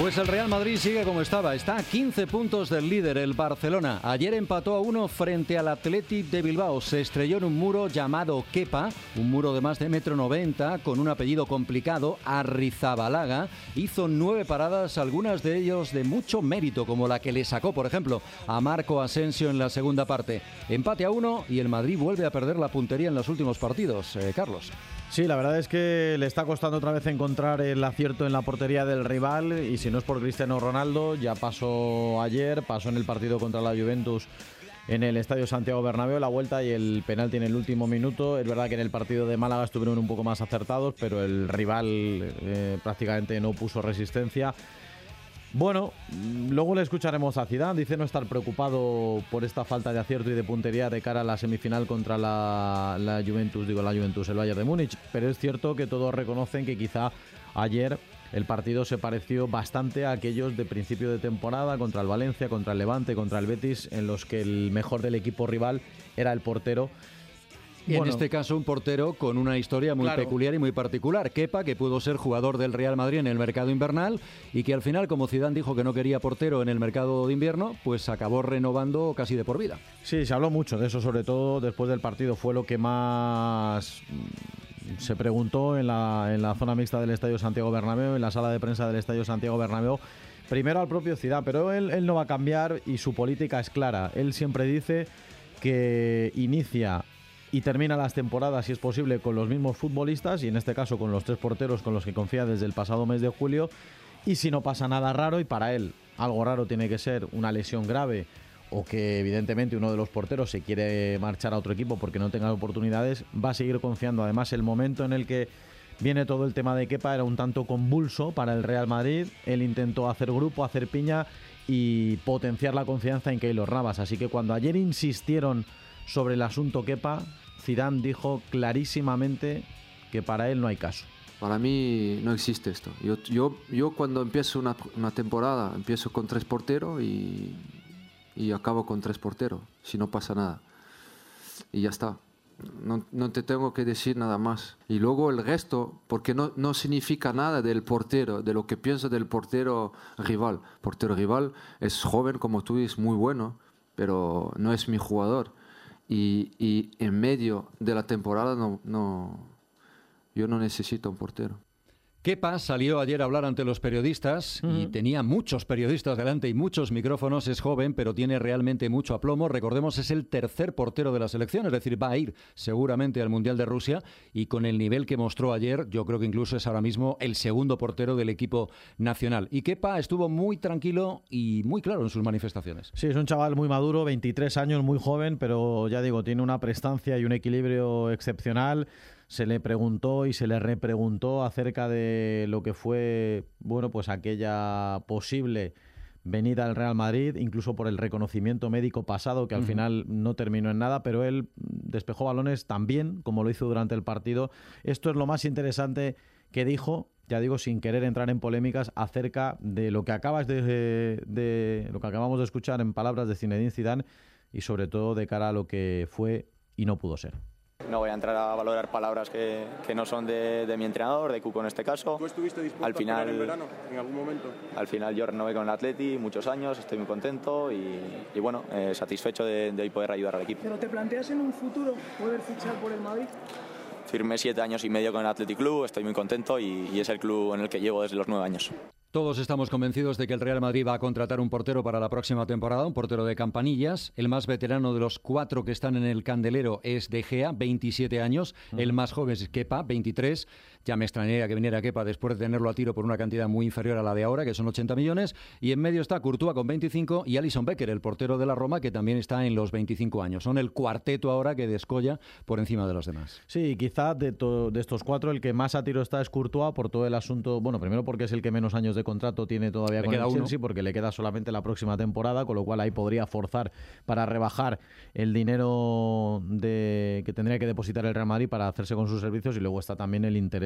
Pues el Real Madrid sigue como estaba, está a 15 puntos del líder, el Barcelona. Ayer empató a 1 frente al Athletic de Bilbao. Se estrelló en un muro llamado Kepa, un muro de más de 1,90 m, con un apellido complicado, Arrizabalaga. Hizo 9 paradas, algunas de ellos de mucho mérito, como la que le sacó, por ejemplo, a Marco Asensio en la segunda parte. Empate a 1 y el Madrid vuelve a perder la puntería en los últimos partidos. Carlos. Sí, la verdad es que le está costando otra vez encontrar el acierto en la portería del rival, y si no es por Cristiano Ronaldo, ya pasó ayer, pasó en el partido contra la Juventus en el Estadio Santiago Bernabéu, la vuelta y el penalti en el último minuto. Es verdad que en el partido de Málaga estuvieron un poco más acertados, pero el rival prácticamente no puso resistencia. Bueno, luego le escucharemos a Zidane. Dice no estar preocupado por esta falta de acierto y de puntería de cara a la semifinal contra la Juventus, el Bayern de Múnich. Pero es cierto que todos reconocen que quizá ayer el partido se pareció bastante a aquellos de principio de temporada contra el Valencia, contra el Levante, contra el Betis, en los que el mejor del equipo rival era el portero. Y en este caso un portero con una historia muy peculiar y muy particular. Kepa, que pudo ser jugador del Real Madrid en el mercado invernal y que al final, como Zidane dijo que no quería portero en el mercado de invierno, pues acabó renovando casi de por vida. Sí, se habló mucho de eso, sobre todo después del partido. Fue lo que más se preguntó en la zona mixta del Estadio Santiago Bernabéu, en la sala de prensa del Estadio Santiago Bernabéu. Primero al propio Zidane, pero él no va a cambiar y su política es clara. Él siempre dice que inicia y termina las temporadas, si es posible, con los mismos futbolistas, y en este caso con los 3 porteros con los que confía desde el pasado mes de julio. Y si no pasa nada raro, y para él algo raro tiene que ser una lesión grave, o que evidentemente uno de los porteros se quiere marchar a otro equipo porque no tenga oportunidades, va a seguir confiando. Además, el momento en el que viene todo el tema de Kepa era un tanto convulso para el Real Madrid. Él intentó hacer grupo, hacer piña y potenciar la confianza en Keylor Navas. Así que cuando ayer insistieron sobre el asunto Kepa, Zidane dijo clarísimamente que para él no hay caso. Para mí no existe esto. Yo cuando empiezo una temporada, empiezo con 3 porteros y acabo con 3 porteros, si no pasa nada. Y ya está. No te tengo que decir nada más. Y luego el resto, porque no significa nada del portero, de lo que pienso del portero rival. Portero rival es joven, como tú dices, muy bueno, pero no es mi jugador. Y en medio de la temporada yo no necesito un portero. Kepa salió ayer a hablar ante los periodistas y tenía muchos periodistas delante y muchos micrófonos. Es joven, pero tiene realmente mucho aplomo. Recordemos, es el 3er portero de la selección, es decir, va a ir seguramente al Mundial de Rusia, y con el nivel que mostró ayer, yo creo que incluso es ahora mismo el 2º portero del equipo nacional. Y Kepa estuvo muy tranquilo y muy claro en sus manifestaciones. Sí, es un chaval muy maduro, 23 años, muy joven, pero ya digo, tiene una prestancia y un equilibrio excepcional. Se le preguntó y se le repreguntó acerca de lo que fue, bueno, pues aquella posible venida al Real Madrid, incluso por el reconocimiento médico pasado, que al final no terminó en nada, pero él despejó balones tan bien como lo hizo durante el partido. Esto es lo más interesante que dijo, ya digo, sin querer entrar en polémicas, acerca de lo que acabamos de escuchar en palabras de Zinedine Zidane, y sobre todo de cara a lo que fue y no pudo ser. No voy a entrar a valorar palabras que no son de mi entrenador, de Cuco en este caso. ¿Tú estuviste dispuesto a jugar en verano en algún momento? Al final yo renové con el Atleti muchos años, estoy muy contento y bueno, satisfecho de hoy poder ayudar al equipo. ¿Pero te planteas en un futuro poder fichar por el Madrid? Firmé 7 años y medio con el Athletic Club, estoy muy contento y es el club en el que llevo desde los 9 años. Todos estamos convencidos de que el Real Madrid va a contratar un portero para la próxima temporada, un portero de campanillas. El más veterano de los 4 que están en el candelero es De Gea, 27 años. El más joven es Kepa, 23. Ya me extrañaría que viniera Kepa después de tenerlo a tiro por una cantidad muy inferior a la de ahora, que son 80 millones. Y en medio está Courtois con 25 y Alisson Becker, el portero de la Roma, que también está en los 25 años. Son el cuarteto ahora que descolla por encima de los demás. Sí, quizá de estos 4 el que más a tiro está es Courtois, por todo el asunto. Bueno, primero porque es el que menos años de contrato tiene todavía con el Chelsea, porque le queda solamente la próxima temporada, con lo cual ahí podría forzar para rebajar el dinero que tendría que depositar el Real Madrid para hacerse con sus servicios, y luego está también el interés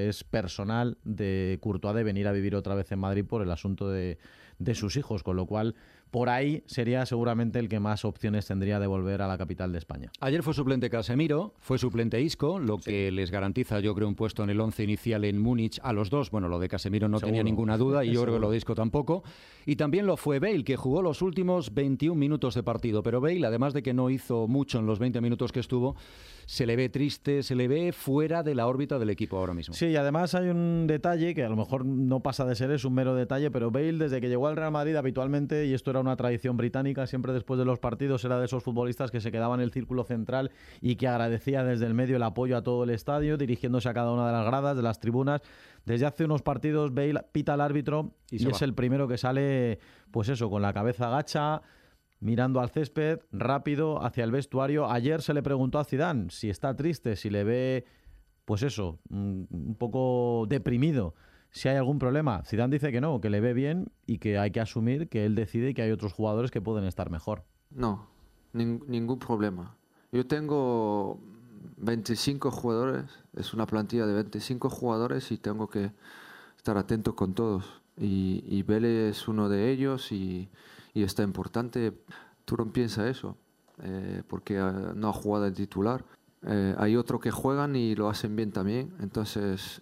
interés personal de Courtois de venir a vivir otra vez en Madrid por el asunto de sus hijos, con lo cual por ahí sería seguramente el que más opciones tendría de volver a la capital de España. Ayer fue suplente Casemiro, fue suplente Isco, lo que les garantiza, yo creo, un puesto en el 11 inicial en Múnich a los dos. Bueno, lo de Casemiro no tenía ninguna duda y yo creo que lo de Isco tampoco. Y también lo fue Bale, que jugó los últimos 21 minutos de partido. Pero Bale, además de que no hizo mucho en los 20 minutos que estuvo, se le ve triste, se le ve fuera de la órbita del equipo ahora mismo. Sí, y además hay un detalle que a lo mejor no pasa de ser, es un mero detalle, pero Bale, desde que llegó al Real Madrid habitualmente, y esto era una tradición británica, siempre después de los partidos era de esos futbolistas que se quedaban en el círculo central y que agradecía desde el medio el apoyo a todo el estadio, dirigiéndose a cada una de las gradas, de las tribunas. Desde hace unos partidos Bale pita al árbitro y es el primero que sale, pues eso, con la cabeza gacha, mirando al césped, rápido, hacia el vestuario. Ayer se le preguntó a Zidane si está triste, si le ve, pues eso, un poco deprimido, si hay algún problema. Zidane dice que no, que le ve bien y que hay que asumir que él decide y que hay otros jugadores que pueden estar mejor. No, ningún problema. Yo tengo 25 jugadores, es una plantilla de 25 jugadores y tengo que estar atento con todos. Y Bale es uno de ellos y está importante. Turón piensa eso, porque no ha jugado de titular. Hay otros que juegan y lo hacen bien también. Entonces,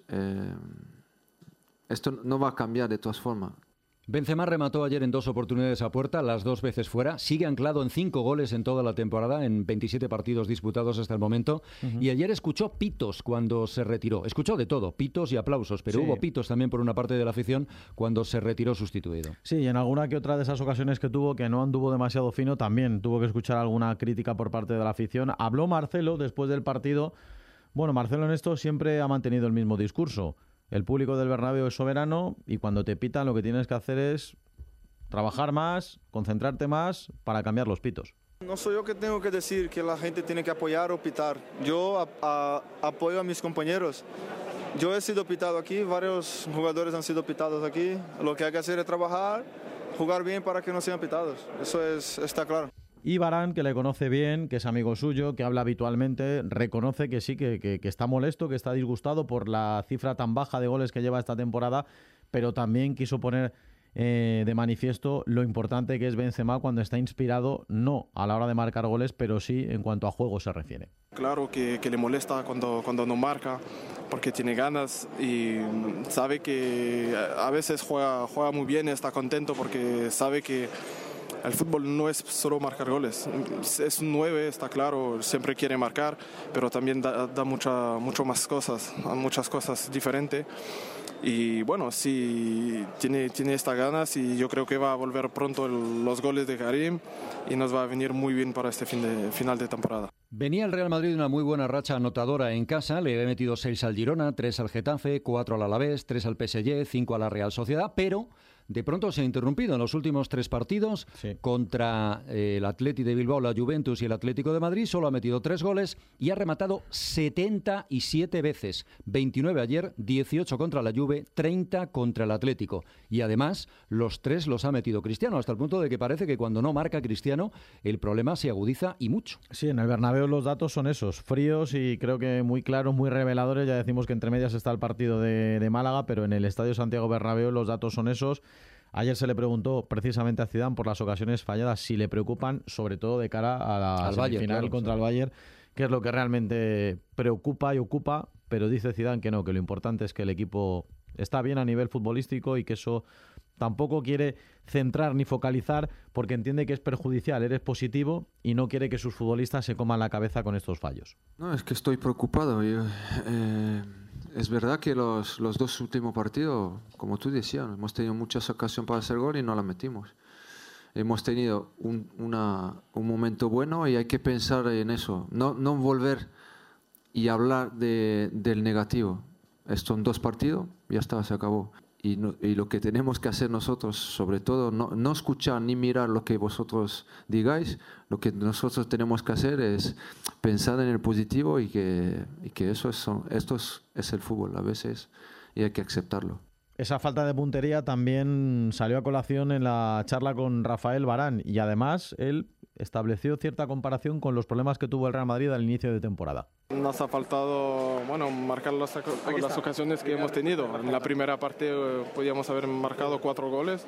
esto no va a cambiar de todas formas. Benzema remató ayer en 2 oportunidades a puerta, las 2 veces fuera. Sigue anclado en 5 goles en toda la temporada, en 27 partidos disputados hasta el momento. Y ayer escuchó pitos cuando se retiró. Escuchó de todo, pitos y aplausos, pero hubo pitos también por una parte de la afición cuando se retiró sustituido. Sí, y en alguna que otra de esas ocasiones que tuvo, que no anduvo demasiado fino, también tuvo que escuchar alguna crítica por parte de la afición. Habló Marcelo después del partido. Bueno, Marcelo en esto siempre ha mantenido el mismo discurso. El público del Bernabéu es soberano y cuando te pitan lo que tienes que hacer es trabajar más, concentrarte más para cambiar los pitos. No soy yo que tengo que decir que la gente tiene que apoyar o pitar. Yo apoyo a mis compañeros. Yo he sido pitado aquí, varios jugadores han sido pitados aquí. Lo que hay que hacer es trabajar, jugar bien para que no sean pitados. Eso está claro. Y Varane, que le conoce bien, que es amigo suyo, que habla habitualmente, reconoce que sí, que está molesto, que está disgustado por la cifra tan baja de goles que lleva esta temporada, pero también quiso poner de manifiesto lo importante que es Benzema cuando está inspirado, no a la hora de marcar goles, pero sí en cuanto a juego se refiere. Claro que le molesta cuando no marca, porque tiene ganas y sabe que a veces juega muy bien, está contento porque sabe que el fútbol no es solo marcar goles, es un 9, está claro, siempre quiere marcar, pero también da muchas cosas diferentes. Y bueno, sí, tiene estas ganas y yo creo que va a volver pronto los goles de Karim y nos va a venir muy bien para este final de temporada. Venía el Real Madrid de una muy buena racha anotadora en casa, le había metido 6 al Girona, 3 al Getafe, 4 al Alavés, 3 al PSG, 5 a la Real Sociedad, pero de pronto se ha interrumpido en los últimos 3 partidos contra el Athletic de Bilbao, la Juventus y el Atlético de Madrid. Solo ha metido 3 goles y ha rematado 77 veces. 29 ayer, 18 contra la Juve, 30 contra el Atlético. Y además, los 3 los ha metido Cristiano, hasta el punto de que parece que cuando no marca Cristiano, el problema se agudiza y mucho. Sí, en el Bernabéu los datos son esos, fríos y creo que muy claros, muy reveladores. Ya decimos que entre medias está el partido de Málaga, pero en el Estadio Santiago Bernabéu los datos son esos. Ayer se le preguntó precisamente a Zidane por las ocasiones falladas si le preocupan, sobre todo de cara a la semifinal contra el Bayern, que es lo que realmente preocupa y ocupa, pero dice Zidane que no, que lo importante es que el equipo está bien a nivel futbolístico y que eso tampoco quiere centrar ni focalizar porque entiende que es perjudicial, eres positivo y no quiere que sus futbolistas se coman la cabeza con estos fallos. No, es que estoy preocupado. Es verdad que los 2 últimos partidos, como tú decías, hemos tenido muchas ocasiones para hacer gol y no la metimos. Hemos tenido un momento bueno y hay que pensar en eso. No volver y hablar del negativo. Estos son 2 partidos, ya está, se acabó. Y lo que tenemos que hacer nosotros, sobre todo, no escuchar ni mirar lo que vosotros digáis. Lo que nosotros tenemos que hacer es pensar en el positivo y que esto es el fútbol a veces y hay que aceptarlo. Esa falta de puntería también salió a colación en la charla con Rafael Varane y además él estableció cierta comparación con los problemas que tuvo el Real Madrid al inicio de temporada. Nos ha faltado marcar las ocasiones que hemos tenido. En la primera parte podíamos haber marcado 4 goles.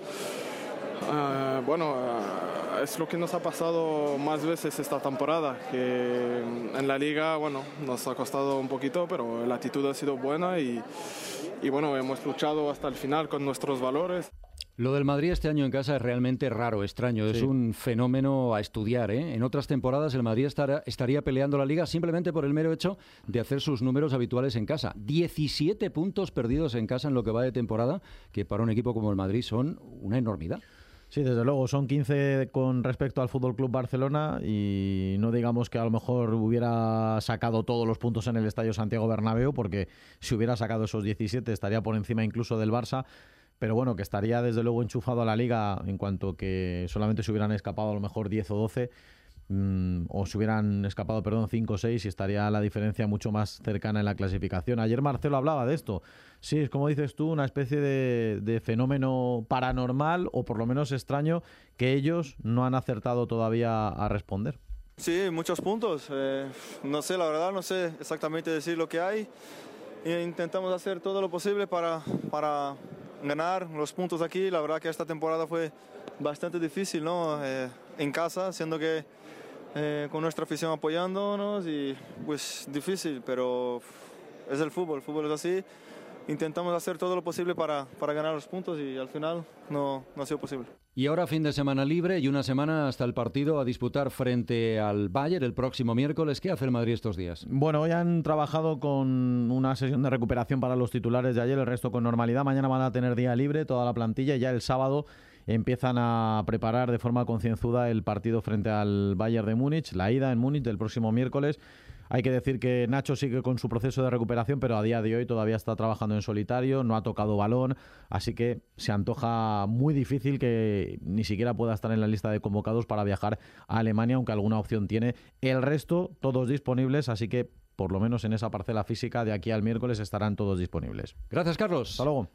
Es lo que nos ha pasado más veces esta temporada, que en la liga nos ha costado un poquito, pero la actitud ha sido buena y hemos luchado hasta el final con nuestros valores. Lo del Madrid este año en casa es realmente raro, extraño, es un fenómeno a estudiar, ¿eh? En otras temporadas el Madrid estaría peleando la Liga simplemente por el mero hecho de hacer sus números habituales en casa. 17 puntos perdidos en casa en lo que va de temporada, que para un equipo como el Madrid son una enormidad. Sí, desde luego, son 15 con respecto al Fútbol Club Barcelona y no digamos que a lo mejor hubiera sacado todos los puntos en el Estadio Santiago Bernabéu, porque si hubiera sacado esos 17 estaría por encima incluso del Barça, pero bueno, que estaría desde luego enchufado a la Liga en cuanto que solamente se hubieran escapado a lo mejor 10 o 12, o se hubieran escapado, 5 o 6, y estaría la diferencia mucho más cercana en la clasificación. Ayer Marcelo hablaba de esto. Sí, es como dices tú, una especie de fenómeno paranormal o por lo menos extraño que ellos no han acertado todavía a responder. Sí, muchos puntos. No sé, la verdad, no sé exactamente decir lo que hay. Intentamos hacer todo lo posible para ganar los puntos aquí. La verdad que esta temporada fue bastante difícil, ¿no? En casa, siendo que con nuestra afición apoyándonos y pues difícil, pero es el fútbol es así. Intentamos hacer todo lo posible para ganar los puntos y al final no ha sido posible. Y ahora fin de semana libre y una semana hasta el partido a disputar frente al Bayern el próximo miércoles. ¿Qué hace el Madrid estos días? Bueno, hoy han trabajado con una sesión de recuperación para los titulares de ayer, el resto con normalidad. Mañana van a tener día libre toda la plantilla y ya el sábado empiezan a preparar de forma concienzuda el partido frente al Bayern de Múnich, la ida en Múnich del próximo miércoles. Hay que decir que Nacho sigue con su proceso de recuperación, pero a día de hoy todavía está trabajando en solitario, no ha tocado balón, así que se antoja muy difícil que ni siquiera pueda estar en la lista de convocados para viajar a Alemania, aunque alguna opción tiene. El resto, todos disponibles, así que por lo menos en esa parcela física de aquí al miércoles estarán todos disponibles. Gracias, Carlos. Hasta luego.